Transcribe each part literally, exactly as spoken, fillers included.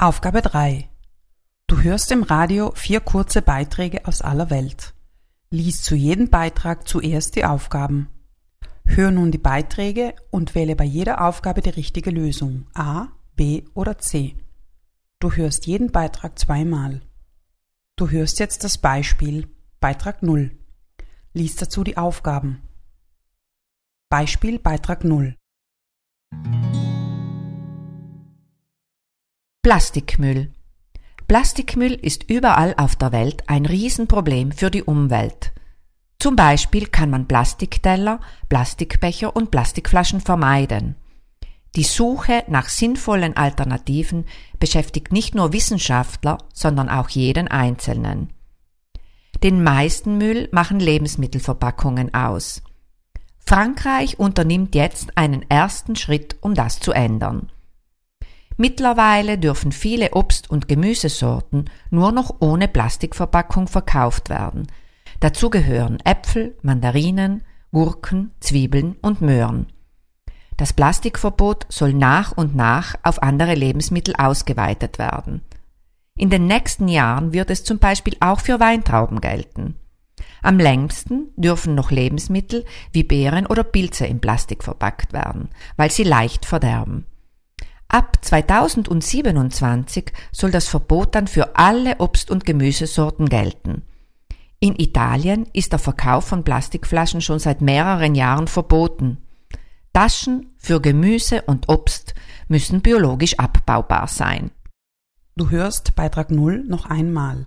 Aufgabe drei. Du hörst im Radio vier kurze Beiträge aus aller Welt. Lies zu jedem Beitrag zuerst die Aufgaben. Hör nun die Beiträge und wähle bei jeder Aufgabe die richtige Lösung, A, B oder C. Du hörst jeden Beitrag zweimal. Du hörst jetzt das Beispiel, Beitrag null. Lies dazu die Aufgaben. Beispiel Beitrag null. Plastikmüll. Plastikmüll ist überall auf der Welt ein Riesenproblem für die Umwelt. Zum Beispiel kann man Plastikteller, Plastikbecher und Plastikflaschen vermeiden. Die Suche nach sinnvollen Alternativen beschäftigt nicht nur Wissenschaftler, sondern auch jeden Einzelnen. Den meisten Müll machen Lebensmittelverpackungen aus. Frankreich unternimmt jetzt einen ersten Schritt, um das zu ändern. Mittlerweile dürfen viele Obst- und Gemüsesorten nur noch ohne Plastikverpackung verkauft werden. Dazu gehören Äpfel, Mandarinen, Gurken, Zwiebeln und Möhren. Das Plastikverbot soll nach und nach auf andere Lebensmittel ausgeweitet werden. In den nächsten Jahren wird es zum Beispiel auch für Weintrauben gelten. Am längsten dürfen noch Lebensmittel wie Beeren oder Pilze in Plastik verpackt werden, weil sie leicht verderben. Ab zweitausendsiebenundzwanzig soll das Verbot dann für alle Obst- und Gemüsesorten gelten. In Italien ist der Verkauf von Plastikflaschen schon seit mehreren Jahren verboten. Taschen für Gemüse und Obst müssen biologisch abbaubar sein. Du hörst Beitrag null noch einmal.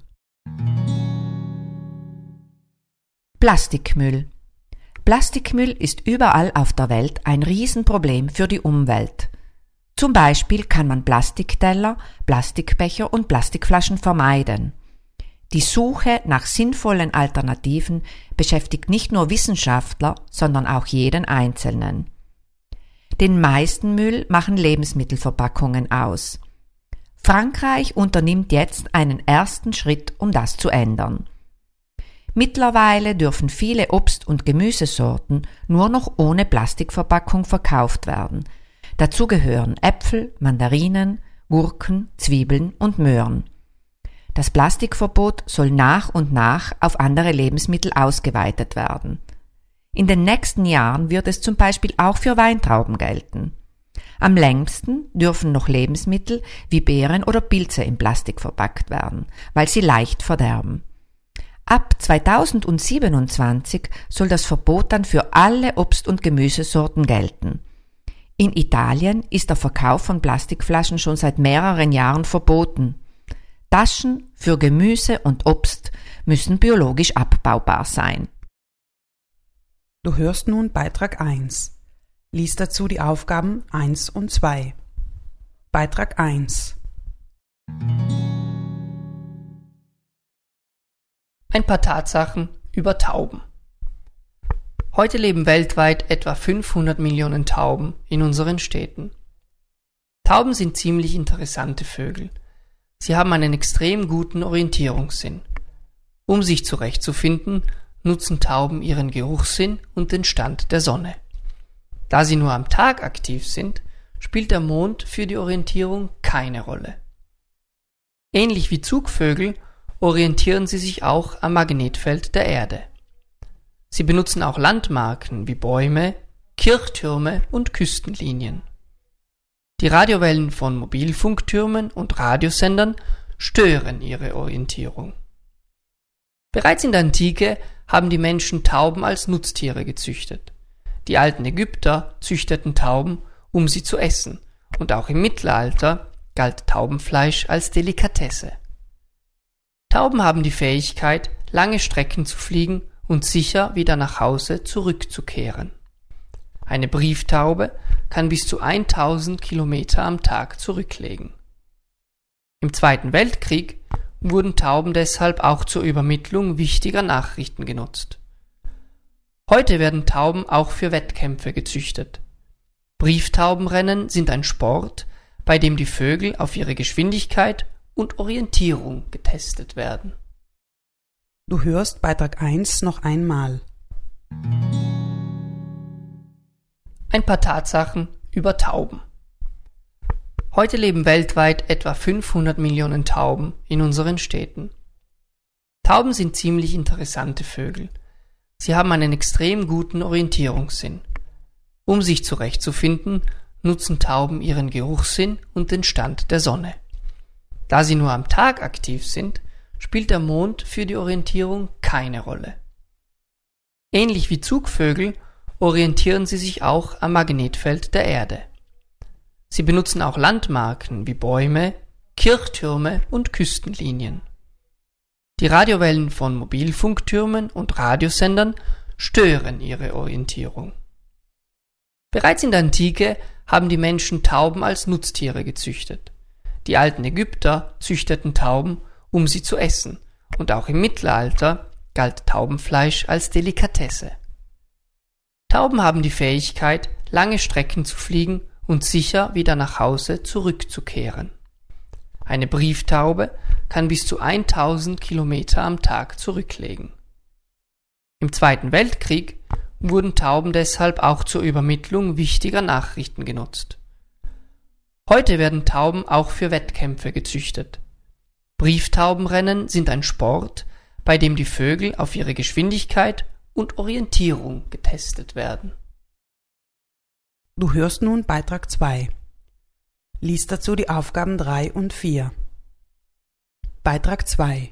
Plastikmüll. Plastikmüll ist überall auf der Welt ein Riesenproblem für die Umwelt. Zum Beispiel kann man Plastikteller, Plastikbecher und Plastikflaschen vermeiden. Die Suche nach sinnvollen Alternativen beschäftigt nicht nur Wissenschaftler, sondern auch jeden Einzelnen. Den meisten Müll machen Lebensmittelverpackungen aus. Frankreich unternimmt jetzt einen ersten Schritt, um das zu ändern. Mittlerweile dürfen viele Obst- und Gemüsesorten nur noch ohne Plastikverpackung verkauft werden. Dazu gehören Äpfel, Mandarinen, Gurken, Zwiebeln und Möhren. Das Plastikverbot soll nach und nach auf andere Lebensmittel ausgeweitet werden. In den nächsten Jahren wird es zum Beispiel auch für Weintrauben gelten. Am längsten dürfen noch Lebensmittel wie Beeren oder Pilze in Plastik verpackt werden, weil sie leicht verderben. Ab zweitausendsiebenundzwanzig soll das Verbot dann für alle Obst- und Gemüsesorten gelten. In Italien ist der Verkauf von Plastikflaschen schon seit mehreren Jahren verboten. Taschen für Gemüse und Obst müssen biologisch abbaubar sein. Du hörst nun Beitrag eins. Lies dazu die Aufgaben eins und zwei. Beitrag eins. Ein paar Tatsachen über Tauben. Heute leben weltweit etwa fünfhundert Millionen Tauben in unseren Städten. Tauben sind ziemlich interessante Vögel. Sie haben einen extrem guten Orientierungssinn. Um sich zurechtzufinden, nutzen Tauben ihren Geruchssinn und den Stand der Sonne. Da sie nur am Tag aktiv sind, spielt der Mond für die Orientierung keine Rolle. Ähnlich wie Zugvögel orientieren sie sich auch am Magnetfeld der Erde. Sie benutzen auch Landmarken wie Bäume, Kirchtürme und Küstenlinien. Die Radiowellen von Mobilfunktürmen und Radiosendern stören ihre Orientierung. Bereits in der Antike haben die Menschen Tauben als Nutztiere gezüchtet. Die alten Ägypter züchteten Tauben, um sie zu essen, und auch im Mittelalter galt Taubenfleisch als Delikatesse. Tauben haben die Fähigkeit, lange Strecken zu fliegen und sicher wieder nach Hause zurückzukehren. Eine Brieftaube kann bis zu tausend Kilometer am Tag zurücklegen. Im Zweiten Weltkrieg wurden Tauben deshalb auch zur Übermittlung wichtiger Nachrichten genutzt. Heute werden Tauben auch für Wettkämpfe gezüchtet. Brieftaubenrennen sind ein Sport, bei dem die Vögel auf ihre Geschwindigkeit und Orientierung getestet werden. Du hörst Beitrag eins noch einmal. Ein paar Tatsachen über Tauben. Heute leben weltweit etwa fünfhundert Millionen Tauben in unseren Städten. Tauben sind ziemlich interessante Vögel. Sie haben einen extrem guten Orientierungssinn. Um sich zurechtzufinden, nutzen Tauben ihren Geruchssinn und den Stand der Sonne. Da sie nur am Tag aktiv sind, spielt der Mond für die Orientierung keine Rolle. Ähnlich wie Zugvögel orientieren sie sich auch am Magnetfeld der Erde. Sie benutzen auch Landmarken wie Bäume, Kirchtürme und Küstenlinien. Die Radiowellen von Mobilfunktürmen und Radiosendern stören ihre Orientierung. Bereits in der Antike haben die Menschen Tauben als Nutztiere gezüchtet. Die alten Ägypter züchteten Tauben, um sie zu essen, und auch im Mittelalter galt Taubenfleisch als Delikatesse. Tauben haben die Fähigkeit, lange Strecken zu fliegen und sicher wieder nach Hause zurückzukehren. Eine Brieftaube kann bis zu tausend Kilometer am Tag zurücklegen. Im Zweiten Weltkrieg wurden Tauben deshalb auch zur Übermittlung wichtiger Nachrichten genutzt. Heute werden Tauben auch für Wettkämpfe gezüchtet. Brieftaubenrennen sind ein Sport, bei dem die Vögel auf ihre Geschwindigkeit und Orientierung getestet werden. Du hörst nun Beitrag zwei. Lies dazu die Aufgaben drei und vier. Beitrag zwei.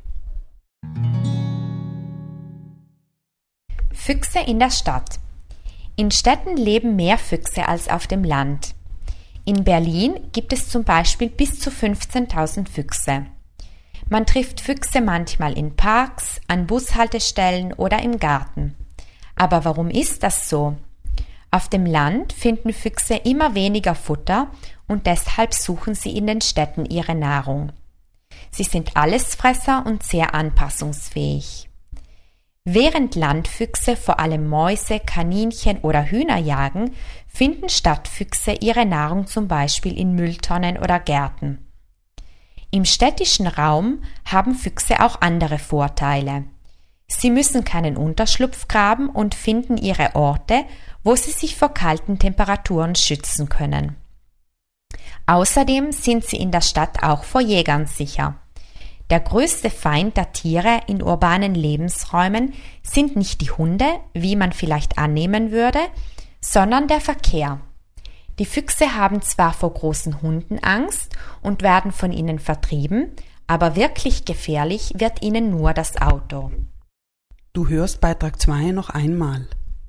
Füchse in der Stadt. In Städten leben mehr Füchse als auf dem Land. In Berlin gibt es zum Beispiel bis zu fünfzehntausend Füchse. Man trifft Füchse manchmal in Parks, an Bushaltestellen oder im Garten. Aber warum ist das so? Auf dem Land finden Füchse immer weniger Futter und deshalb suchen sie in den Städten ihre Nahrung. Sie sind Allesfresser und sehr anpassungsfähig. Während Landfüchse vor allem Mäuse, Kaninchen oder Hühner jagen, finden Stadtfüchse ihre Nahrung zum Beispiel in Mülltonnen oder Gärten. Im städtischen Raum haben Füchse auch andere Vorteile. Sie müssen keinen Unterschlupf graben und finden ihre Orte, wo sie sich vor kalten Temperaturen schützen können. Außerdem sind sie in der Stadt auch vor Jägern sicher. Der größte Feind der Tiere in urbanen Lebensräumen sind nicht die Hunde, wie man vielleicht annehmen würde, sondern der Verkehr. Die Füchse haben zwar vor großen Hunden Angst und werden von ihnen vertrieben, aber wirklich gefährlich wird ihnen nur das Auto. Du hörst Beitrag zwei noch einmal.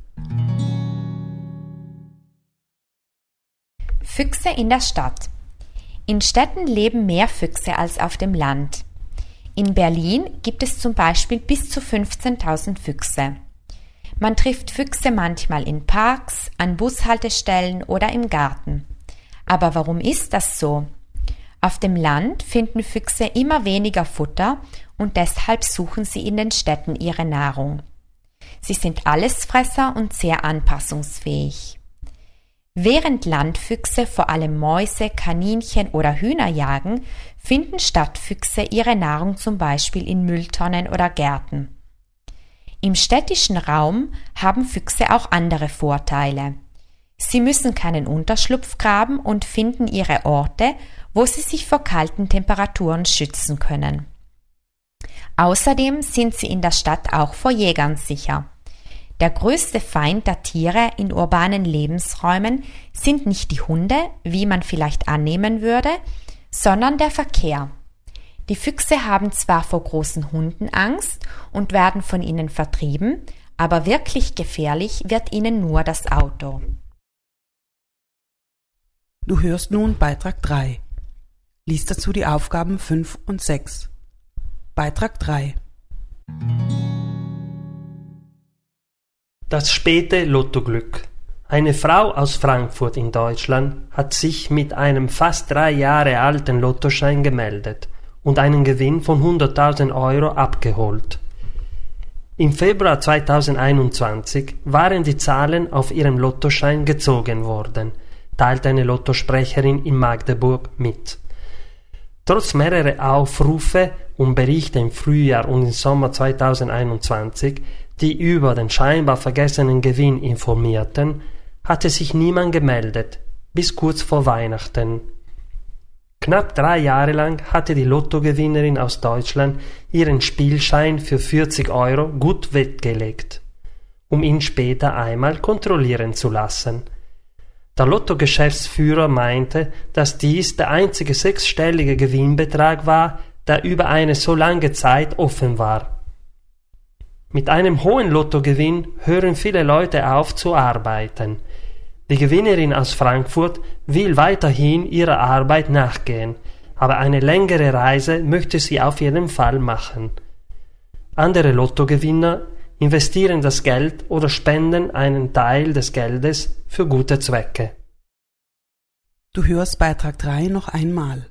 Füchse in der Stadt. In Städten leben mehr Füchse als auf dem Land. In Berlin gibt es zum Beispiel bis zu fünfzehntausend Füchse. Man trifft Füchse manchmal in Parks, an Bushaltestellen oder im Garten. Aber warum ist das so? Auf dem Land finden Füchse immer weniger Futter und deshalb suchen sie in den Städten ihre Nahrung. Sie sind Allesfresser und sehr anpassungsfähig. Während Landfüchse vor allem Mäuse, Kaninchen oder Hühner jagen, finden Stadtfüchse ihre Nahrung zum Beispiel in Mülltonnen oder Gärten. Im städtischen Raum haben Füchse auch andere Vorteile. Sie müssen keinen Unterschlupf graben und finden ihre Orte, wo sie sich vor kalten Temperaturen schützen können. Außerdem sind sie in der Stadt auch vor Jägern sicher. Der größte Feind der Tiere in urbanen Lebensräumen sind nicht die Hunde, wie man vielleicht annehmen würde, sondern der Verkehr. Die Füchse haben zwar vor großen Hunden Angst und werden von ihnen vertrieben, aber wirklich gefährlich wird ihnen nur das Auto. Du hörst nun Beitrag drei. Lies dazu die Aufgaben fünf und sechs. Beitrag drei. Das späte Lottoglück. Eine Frau aus Frankfurt in Deutschland hat sich mit einem fast drei Jahre alten Lottoschein gemeldet und einen Gewinn von hunderttausend Euro abgeholt. Im Februar zweitausendeinundzwanzig waren die Zahlen auf ihrem Lottoschein gezogen worden, teilte eine Lottosprecherin in Magdeburg mit. Trotz mehrerer Aufrufe und Berichte im Frühjahr und im Sommer zweitausendeinundzwanzig, die über den scheinbar vergessenen Gewinn informierten, hatte sich niemand gemeldet, bis kurz vor Weihnachten. Knapp drei Jahre lang hatte die Lottogewinnerin aus Deutschland ihren Spielschein für vierzig Euro gut wettgelegt, um ihn später einmal kontrollieren zu lassen. Der Lottogeschäftsführer meinte, dass dies der einzige sechsstellige Gewinnbetrag war, der über eine so lange Zeit offen war. Mit einem hohen Lottogewinn hören viele Leute auf zu arbeiten. Die Gewinnerin aus Frankfurt will weiterhin ihrer Arbeit nachgehen, aber eine längere Reise möchte sie auf jeden Fall machen. Andere Lottogewinner investieren das Geld oder spenden einen Teil des Geldes für gute Zwecke. Du hörst Beitrag drei noch einmal.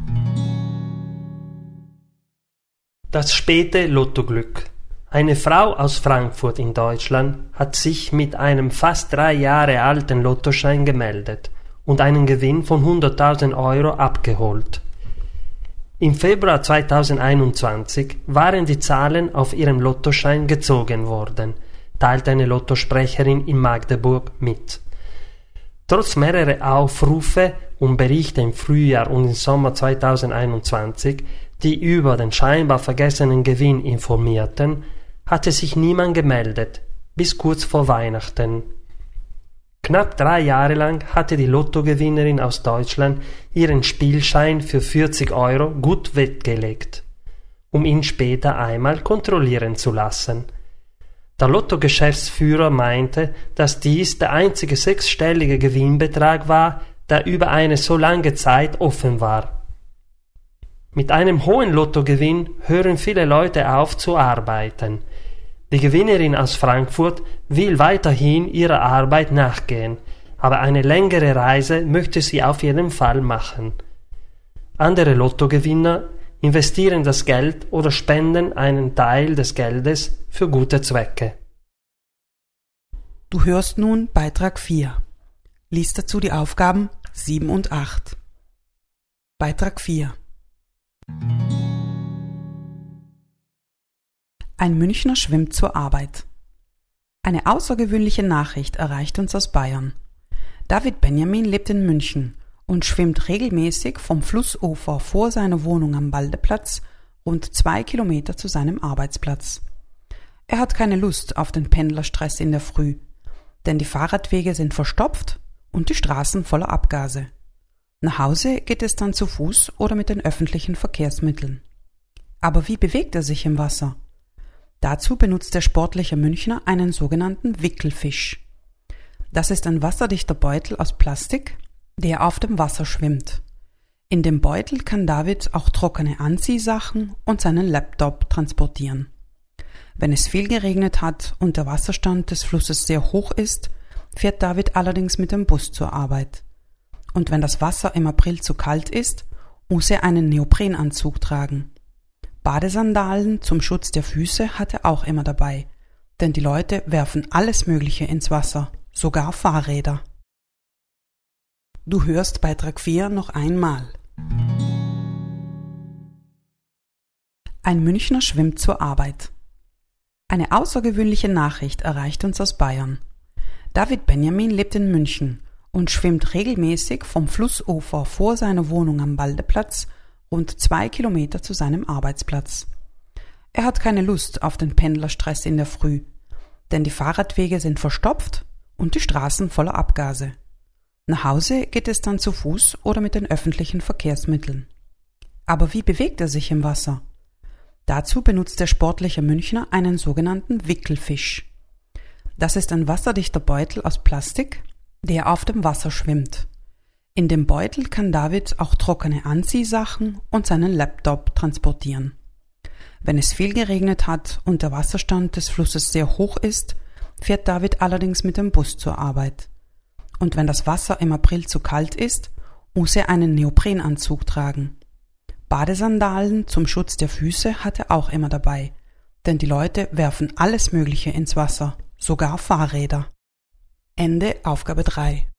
Das späte Lottoglück. Eine Frau aus Frankfurt in Deutschland hat sich mit einem fast drei Jahre alten Lottoschein gemeldet und einen Gewinn von hunderttausend Euro abgeholt. Im Februar zweitausendeinundzwanzig waren die Zahlen auf ihrem Lottoschein gezogen worden, teilte eine Lottosprecherin in Magdeburg mit. Trotz mehrerer Aufrufe und Berichte im Frühjahr und im Sommer zweitausendeinundzwanzig, die über den scheinbar vergessenen Gewinn informierten, hatte sich niemand gemeldet, bis kurz vor Weihnachten. Knapp drei Jahre lang hatte die Lottogewinnerin aus Deutschland ihren Spielschein für vierzig Euro gut wettgelegt, um ihn später einmal kontrollieren zu lassen. Der Lottogeschäftsführer meinte, dass dies der einzige sechsstellige Gewinnbetrag war, der über eine so lange Zeit offen war. Mit einem hohen Lottogewinn hören viele Leute auf zu arbeiten. Die Gewinnerin aus Frankfurt will weiterhin ihrer Arbeit nachgehen, aber eine längere Reise möchte sie auf jeden Fall machen. Andere Lottogewinner investieren das Geld oder spenden einen Teil des Geldes für gute Zwecke. Du hörst nun Beitrag vier. Lies dazu die Aufgaben sieben und acht. Beitrag vier. Ein Münchner schwimmt zur Arbeit. Eine außergewöhnliche Nachricht erreicht uns aus Bayern. David Benjamin lebt in München und schwimmt regelmäßig vom Flussufer vor seiner Wohnung am Waldeplatz rund zwei Kilometer zu seinem Arbeitsplatz. Er hat keine Lust auf den Pendlerstress in der Früh, denn die Fahrradwege sind verstopft und die Straßen voller Abgase. Nach Hause geht es dann zu Fuß oder mit den öffentlichen Verkehrsmitteln. Aber wie bewegt er sich im Wasser? Dazu benutzt der sportliche Münchner einen sogenannten Wickelfisch. Das ist ein wasserdichter Beutel aus Plastik, der auf dem Wasser schwimmt. In dem Beutel kann David auch trockene Anziehsachen und seinen Laptop transportieren. Wenn es viel geregnet hat und der Wasserstand des Flusses sehr hoch ist, fährt David allerdings mit dem Bus zur Arbeit. Und wenn das Wasser im April zu kalt ist, muss er einen Neoprenanzug tragen. Badesandalen zum Schutz der Füße hat er auch immer dabei, denn die Leute werfen alles Mögliche ins Wasser, sogar Fahrräder. Du hörst Beitrag vier noch einmal. Ein Münchner schwimmt zur Arbeit. Eine außergewöhnliche Nachricht erreicht uns aus Bayern. David Benjamin lebt in München und schwimmt regelmäßig vom Flussufer vor seiner Wohnung am Waldeplatz rund zwei Kilometer zu seinem Arbeitsplatz. Er hat keine Lust auf den Pendlerstress in der Früh, denn die Fahrradwege sind verstopft und die Straßen voller Abgase. Nach Hause geht es dann zu Fuß oder mit den öffentlichen Verkehrsmitteln. Aber wie bewegt er sich im Wasser? Dazu benutzt der sportliche Münchner einen sogenannten Wickelfisch. Das ist ein wasserdichter Beutel aus Plastik, der auf dem Wasser schwimmt. In dem Beutel kann David auch trockene Anziehsachen und seinen Laptop transportieren. Wenn es viel geregnet hat und der Wasserstand des Flusses sehr hoch ist, fährt David allerdings mit dem Bus zur Arbeit. Und wenn das Wasser im April zu kalt ist, muss er einen Neoprenanzug tragen. Badesandalen zum Schutz der Füße hat er auch immer dabei, denn die Leute werfen alles Mögliche ins Wasser, sogar Fahrräder. Ende Aufgabe drei.